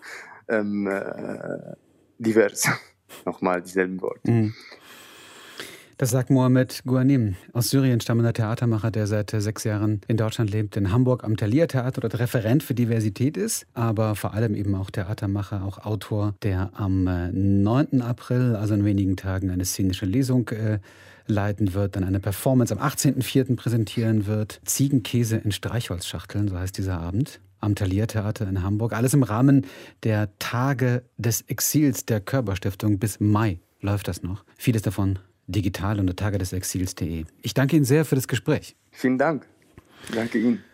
divers. Nochmal dieselben Worte. Das sagt Mohamed Ghouanim, aus Syrien stammender Theatermacher, der seit 6 Jahren in Deutschland lebt, in Hamburg am Thalia Theater, dort Referent für Diversität ist, aber vor allem eben auch Theatermacher, auch Autor, der am 9. April, also in wenigen Tagen, eine szenische Lesung leiten wird, dann eine Performance am 18.04. präsentieren wird. Ziegenkäse in Streichholzschachteln, so heißt dieser Abend, am Thalia Theater in Hamburg. Alles im Rahmen der Tage des Exils der Körber-Stiftung. Bis Mai läuft das noch. Vieles davon digital unter tagesexils.de. Ich danke Ihnen sehr für das Gespräch. Vielen Dank. Danke Ihnen.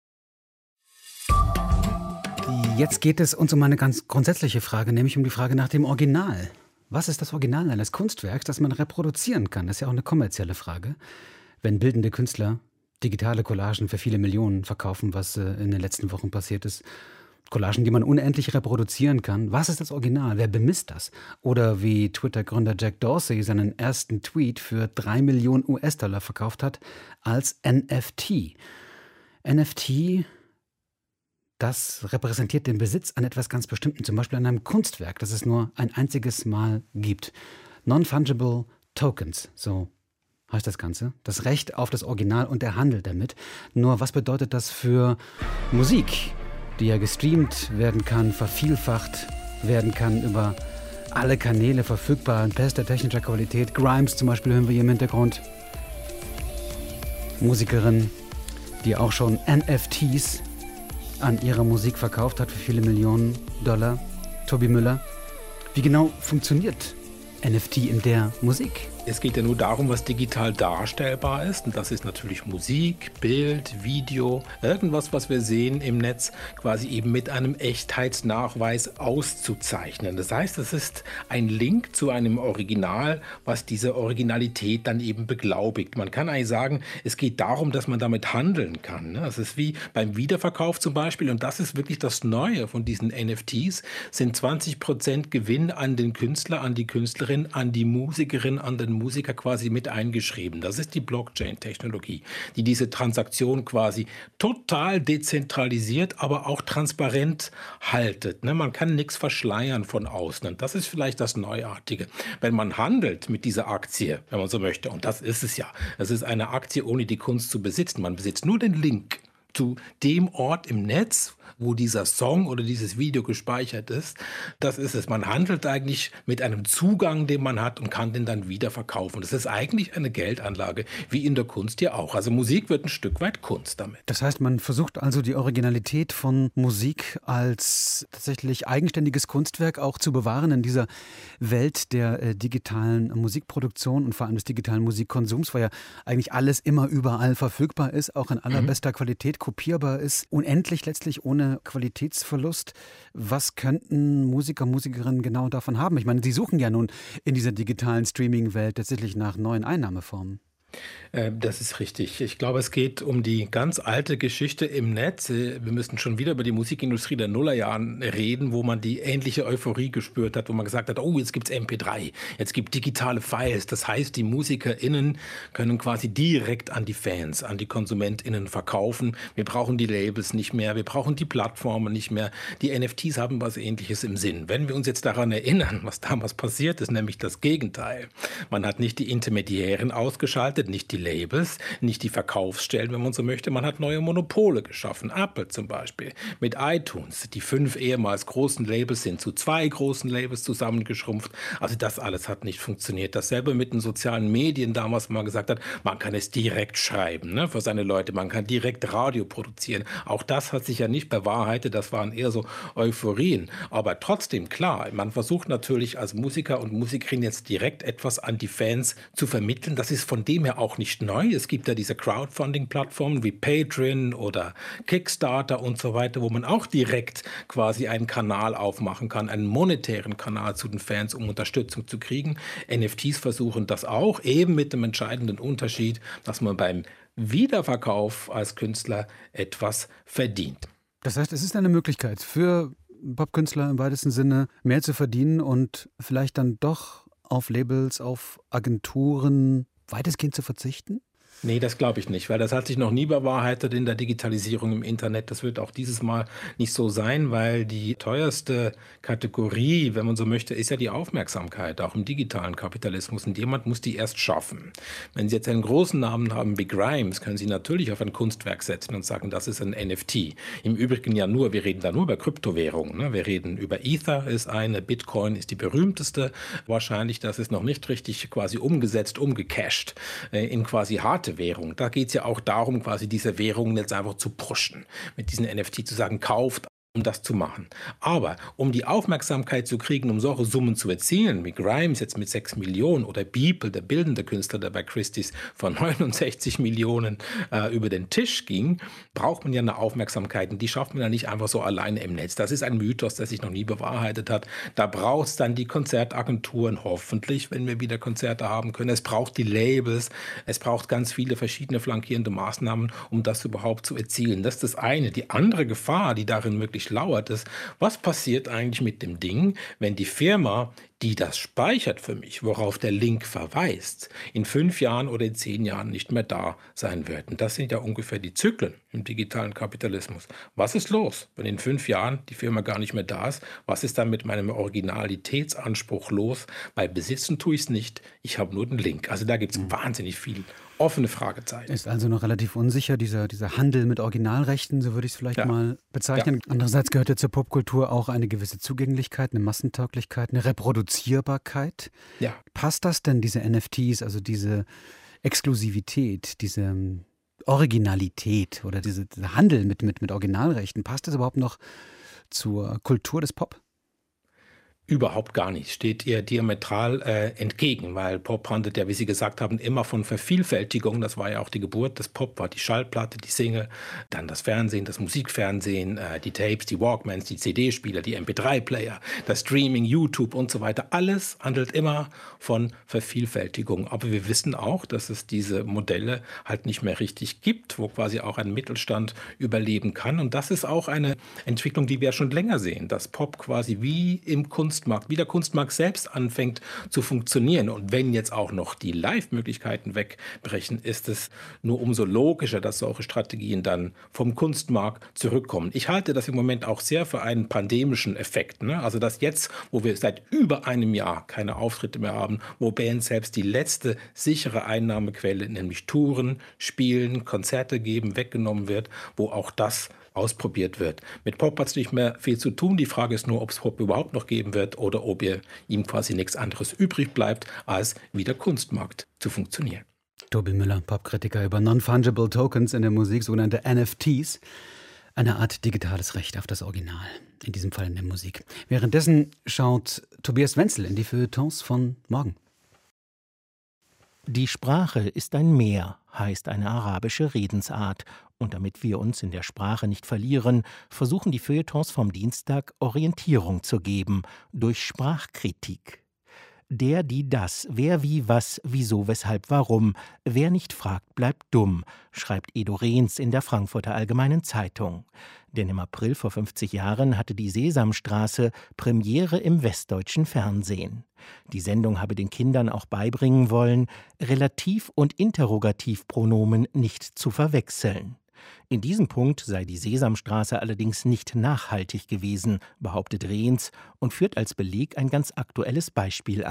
Jetzt geht es uns um eine ganz grundsätzliche Frage, nämlich um die Frage nach dem Original. Was ist das Original eines Kunstwerks, das man reproduzieren kann? Das ist ja auch eine kommerzielle Frage. Wenn bildende Künstler digitale Collagen für viele Millionen verkaufen, was in den letzten Wochen passiert ist, Collagen, die man unendlich reproduzieren kann. Was ist das Original? Wer bemisst das? Oder wie Twitter-Gründer Jack Dorsey seinen ersten Tweet für 3 Millionen US-Dollar verkauft hat als NFT. NFT, das repräsentiert den Besitz an etwas ganz Bestimmten, zum Beispiel an einem Kunstwerk, das es nur ein einziges Mal gibt. Non-Fungible Tokens, so heißt das Ganze. Das Recht auf das Original und der Handel damit. Nur was bedeutet das für Musik, die ja gestreamt werden kann, vervielfacht werden kann, über alle Kanäle verfügbar, in bester technischer Qualität. Grimes zum Beispiel hören wir hier im Hintergrund. Musikerin, die auch schon NFTs an ihrer Musik verkauft hat für viele Millionen Dollar. Tobi Müller. Wie genau funktioniert NFT in der Musik? Es geht ja nur darum, was digital darstellbar ist. Und das ist natürlich Musik, Bild, Video, irgendwas, was wir sehen im Netz, quasi eben mit einem Echtheitsnachweis auszuzeichnen. Das heißt, es ist ein Link zu einem Original, was diese Originalität dann eben beglaubigt. Man kann eigentlich sagen, es geht darum, dass man damit handeln kann. Es ist wie beim Wiederverkauf zum Beispiel. Und das ist wirklich das Neue von diesen NFTs, sind 20% Gewinn an den Künstler, an die Künstlerin, an die Musikerin, an den Musiker quasi mit eingeschrieben. Das ist die Blockchain-Technologie, die diese Transaktion quasi total dezentralisiert, aber auch transparent haltet. Man kann nichts verschleiern von außen. Und das ist vielleicht das Neuartige. Wenn man handelt mit dieser Aktie, wenn man so möchte, und das ist es ja, es ist eine Aktie, ohne die Kunst zu besitzen. Man besitzt nur den Link zu dem Ort im Netz, wo dieser Song oder dieses Video gespeichert ist. Das ist es. Man handelt eigentlich mit einem Zugang, den man hat und kann den dann wieder verkaufen. Das ist eigentlich eine Geldanlage, wie in der Kunst ja auch. Also Musik wird ein Stück weit Kunst damit. Das heißt, man versucht also die Originalität von Musik als tatsächlich eigenständiges Kunstwerk auch zu bewahren in dieser Welt der digitalen Musikproduktion und vor allem des digitalen Musikkonsums, weil ja eigentlich alles immer überall verfügbar ist, auch in allerbester Qualität kopierbar ist, unendlich letztlich ohne Qualitätsverlust. Was könnten Musiker, Musikerinnen genau davon haben? Ich meine, sie suchen ja nun in dieser digitalen Streaming-Welt tatsächlich nach neuen Einnahmeformen. Das ist richtig. Ich glaube, es geht um die ganz alte Geschichte im Netz. Wir müssen schon wieder über die Musikindustrie der Nullerjahren reden, wo man die ähnliche Euphorie gespürt hat, wo man gesagt hat, oh, jetzt gibt's MP3, jetzt gibt digitale Files. Das heißt, die MusikerInnen können quasi direkt an die Fans, an die KonsumentInnen verkaufen. Wir brauchen die Labels nicht mehr, wir brauchen die Plattformen nicht mehr. Die NFTs haben was Ähnliches im Sinn. Wenn wir uns jetzt daran erinnern, was damals passiert ist, nämlich das Gegenteil. Man hat nicht die Intermediären ausgeschaltet, gegründet, nicht die Labels, nicht die Verkaufsstellen, wenn man so möchte. Man hat neue Monopole geschaffen. Apple zum Beispiel mit iTunes. Die 5 ehemals großen Labels sind zu 2 großen Labels zusammengeschrumpft. Also das alles hat nicht funktioniert. Dasselbe mit den sozialen Medien damals, man gesagt hat, man kann es direkt schreiben, ne, für seine Leute. Man kann direkt Radio produzieren. Auch das hat sich ja nicht bewahrheitet. Das waren eher so Euphorien. Aber trotzdem, klar, man versucht natürlich als Musiker und Musikerin jetzt direkt etwas an die Fans zu vermitteln. Das ist von dem her auch nicht neu. Es gibt ja diese Crowdfunding-Plattformen wie Patreon oder Kickstarter und so weiter, wo man auch direkt quasi einen Kanal aufmachen kann, einen monetären Kanal zu den Fans, um Unterstützung zu kriegen. NFTs versuchen das auch, eben mit dem entscheidenden Unterschied, dass man beim Wiederverkauf als Künstler etwas verdient. Das heißt, es ist eine Möglichkeit für Popkünstler im weitesten Sinne mehr zu verdienen und vielleicht dann doch auf Labels, auf Agenturen weitestgehend zu verzichten? Nee, das glaube ich nicht, weil das hat sich noch nie bewahrheitet in der Digitalisierung im Internet. Das wird auch dieses Mal nicht so sein, weil die teuerste Kategorie, wenn man so möchte, ist ja die Aufmerksamkeit, auch im digitalen Kapitalismus. Und jemand muss die erst schaffen. Wenn Sie jetzt einen großen Namen haben wie Grimes, können Sie natürlich auf ein Kunstwerk setzen und sagen, das ist ein NFT. Im Übrigen ja nur, wir reden da nur über Kryptowährungen. Ne? Wir reden über Ether, ist eine, Bitcoin ist die berühmteste. Wahrscheinlich, das ist noch nicht richtig quasi umgesetzt, umgecasht in quasi harte Währung. Da geht es ja auch darum, quasi diese Währungen jetzt einfach zu pushen. Mit diesen NFT zu sagen, kauft, um das zu machen. Aber um die Aufmerksamkeit zu kriegen, um solche Summen zu erzielen, wie Grimes jetzt mit 6 Millionen oder Beeple, der bildende Künstler, der bei Christie's von 69 Millionen über den Tisch ging, braucht man ja eine Aufmerksamkeit. Und die schafft man ja nicht einfach so alleine im Netz. Das ist ein Mythos, der sich noch nie bewahrheitet hat. Da braucht es dann die Konzertagenturen, hoffentlich, wenn wir wieder Konzerte haben können. Es braucht die Labels. Es braucht ganz viele verschiedene flankierende Maßnahmen, um das überhaupt zu erzielen. Das ist das eine. Die andere Gefahr, die darin wirklich lauert, ist, was passiert eigentlich mit dem Ding, wenn die Firma, die das speichert für mich, worauf der Link verweist, in 5 Jahren oder in 10 Jahren nicht mehr da sein wird. Und das sind ja ungefähr die Zyklen im digitalen Kapitalismus. Was ist los, wenn in 5 Jahren die Firma gar nicht mehr da ist? Was ist dann mit meinem Originalitätsanspruch los? Bei Besitzen tue ich es nicht, ich habe nur den Link. Also da gibt es wahnsinnig viel offene Fragezeichen. Ist also noch relativ unsicher, dieser Handel mit Originalrechten, so würde ich es vielleicht mal bezeichnen. Ja. Andererseits gehört ja zur Popkultur auch eine gewisse Zugänglichkeit, eine Massentauglichkeit, eine Reproduzierbarkeit. Ja. Passt das denn, diese NFTs, also diese Exklusivität, diese Originalität oder dieser Handel mit Originalrechten, passt das überhaupt noch zur Kultur des Pop? Überhaupt gar nicht, steht ihr diametral entgegen, weil Pop handelt ja, wie Sie gesagt haben, immer von Vervielfältigung. Das war ja auch die Geburt des Pop, war die Schallplatte, die Single, dann das Fernsehen, das Musikfernsehen, die Tapes, die Walkmans, die CD-Spieler, die MP3-Player, das Streaming, YouTube und so weiter. Alles handelt immer von Vervielfältigung. Aber wir wissen auch, dass es diese Modelle halt nicht mehr richtig gibt, wo quasi auch ein Mittelstand überleben kann. Und das ist auch eine Entwicklung, die wir schon länger sehen, dass Pop quasi wie im wie der Kunstmarkt selbst anfängt zu funktionieren. Und wenn jetzt auch noch die Live-Möglichkeiten wegbrechen, ist es nur umso logischer, dass solche Strategien dann vom Kunstmarkt zurückkommen. Ich halte das im Moment auch sehr für einen pandemischen Effekt. Ne? Also dass jetzt, wo wir seit über einem Jahr keine Auftritte mehr haben, wo Bands selbst die letzte sichere Einnahmequelle, nämlich Touren, Spielen, Konzerte geben, weggenommen wird, wo auch das ausprobiert wird. Mit Pop hat es nicht mehr viel zu tun. Die Frage ist nur, ob es Pop überhaupt noch geben wird oder ob ihm quasi nichts anderes übrig bleibt, als wie der Kunstmarkt zu funktionieren. Tobi Müller, Popkritiker über Non-Fungible Tokens in der Musik, sogenannte NFTs. Eine Art digitales Recht auf das Original, in diesem Fall in der Musik. Währenddessen schaut Tobias Wenzel in die Feuilletons von morgen. Die Sprache ist ein Meer, heißt eine arabische Redensart. Und damit wir uns in der Sprache nicht verlieren, versuchen die Feuilletons vom Dienstag Orientierung zu geben durch Sprachkritik. Der, die, das, wer, wie, was, wieso, weshalb, warum. Wer nicht fragt, bleibt dumm, schreibt Edo Rehns in der Frankfurter Allgemeinen Zeitung. Denn im April vor 50 Jahren hatte die Sesamstraße Premiere im westdeutschen Fernsehen. Die Sendung habe den Kindern auch beibringen wollen, Relativ- und Interrogativpronomen nicht zu verwechseln. In diesem Punkt sei die Sesamstraße allerdings nicht nachhaltig gewesen, behauptet Rehns und führt als Beleg ein ganz aktuelles Beispiel an.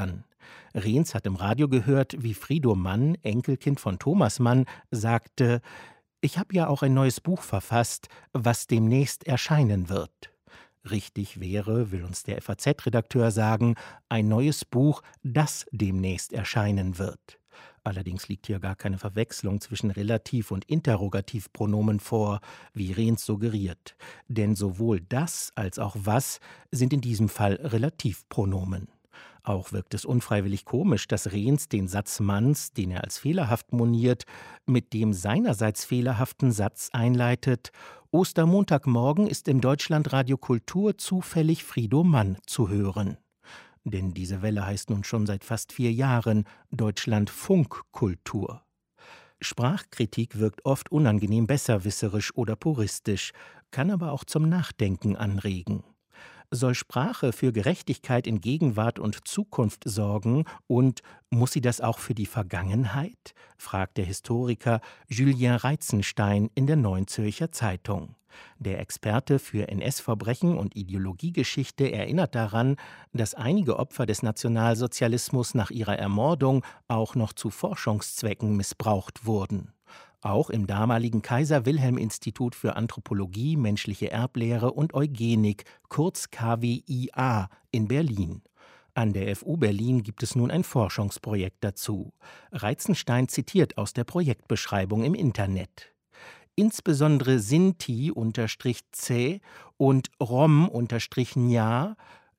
Rehns hat im Radio gehört, wie Frido Mann, Enkelkind von Thomas Mann, sagte: Ich habe ja auch ein neues Buch verfasst, was demnächst erscheinen wird. Richtig wäre, will uns der FAZ-Redakteur sagen, ein neues Buch, das demnächst erscheinen wird. Allerdings liegt hier gar keine Verwechslung zwischen Relativ- und Interrogativpronomen vor, wie Rehns suggeriert. Denn sowohl das als auch was sind in diesem Fall Relativpronomen. Auch wirkt es unfreiwillig komisch, dass Rehns den Satz Manns, den er als fehlerhaft moniert, mit dem seinerseits fehlerhaften Satz einleitet: Ostermontagmorgen ist im Deutschlandradio Kultur zufällig Frido Mann zu hören. Denn diese Welle heißt nun schon seit fast 4 Jahren Deutschlandfunk Kultur. Sprachkritik wirkt oft unangenehm besserwisserisch oder puristisch, kann aber auch zum Nachdenken anregen. Soll Sprache für Gerechtigkeit in Gegenwart und Zukunft sorgen und muss sie das auch für die Vergangenheit? Fragt der Historiker Julien Reitzenstein in der Neuen Zürcher Zeitung. Der Experte für NS-Verbrechen und Ideologiegeschichte erinnert daran, dass einige Opfer des Nationalsozialismus nach ihrer Ermordung auch noch zu Forschungszwecken missbraucht wurden. Auch im damaligen Kaiser-Wilhelm-Institut für Anthropologie, menschliche Erblehre und Eugenik, kurz KWIA, in Berlin. An der FU Berlin gibt es nun ein Forschungsprojekt dazu. Reitzenstein zitiert aus der Projektbeschreibung im Internet. Insbesondere Sinti-C und Rom-Nja,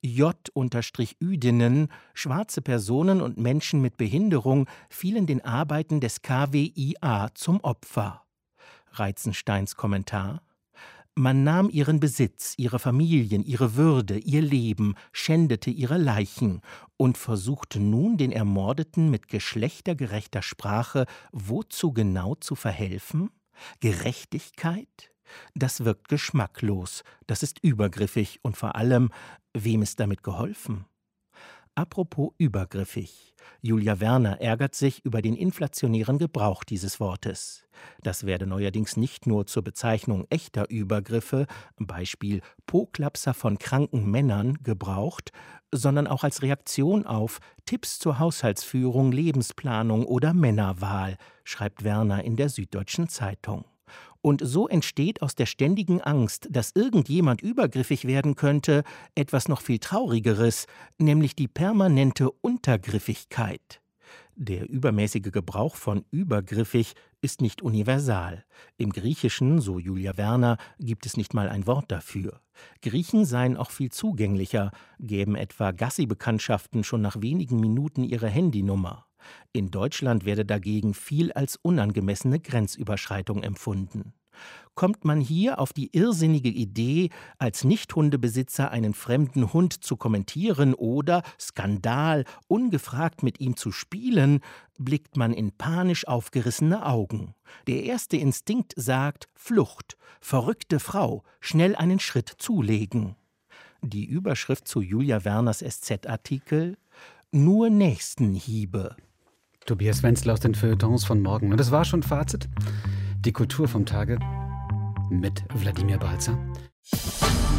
J-Üdinnen, schwarze Personen und Menschen mit Behinderung fielen den Arbeiten des KWIA zum Opfer. Reitzensteins Kommentar: Man nahm ihren Besitz, ihre Familien, ihre Würde, ihr Leben, schändete ihre Leichen und versuchte nun, den Ermordeten mit geschlechtergerechter Sprache wozu genau zu verhelfen? Gerechtigkeit? Das wirkt geschmacklos, das ist übergriffig und vor allem, wem ist damit geholfen? Apropos übergriffig. Julia Werner ärgert sich über den inflationären Gebrauch dieses Wortes. Das werde neuerdings nicht nur zur Bezeichnung echter Übergriffe, Beispiel Po-Klapser von kranken Männern, gebraucht, sondern auch als Reaktion auf Tipps zur Haushaltsführung, Lebensplanung oder Männerwahl, schreibt Werner in der Süddeutschen Zeitung. Und so entsteht aus der ständigen Angst, dass irgendjemand übergriffig werden könnte, etwas noch viel Traurigeres, nämlich die permanente Untergriffigkeit. Der übermäßige Gebrauch von übergriffig ist nicht universal. Im Griechischen, so Julia Werner, gibt es nicht mal ein Wort dafür. Griechen seien auch viel zugänglicher, gäben etwa Gassi-Bekanntschaften schon nach wenigen Minuten ihre Handynummer. In Deutschland werde dagegen viel als unangemessene Grenzüberschreitung empfunden. Kommt man hier auf die irrsinnige Idee, als Nicht-Hundebesitzer einen fremden Hund zu kommentieren oder, Skandal, ungefragt mit ihm zu spielen, blickt man in panisch aufgerissene Augen. Der erste Instinkt sagt: Flucht, verrückte Frau, schnell einen Schritt zulegen. Die Überschrift zu Julia Werners SZ-Artikel: Nur Nächstenhiebe. Tobias Wenzel aus den Feuilletons von morgen. Und das war schon Fazit. Die Kultur vom Tage mit Wladimir Balzer.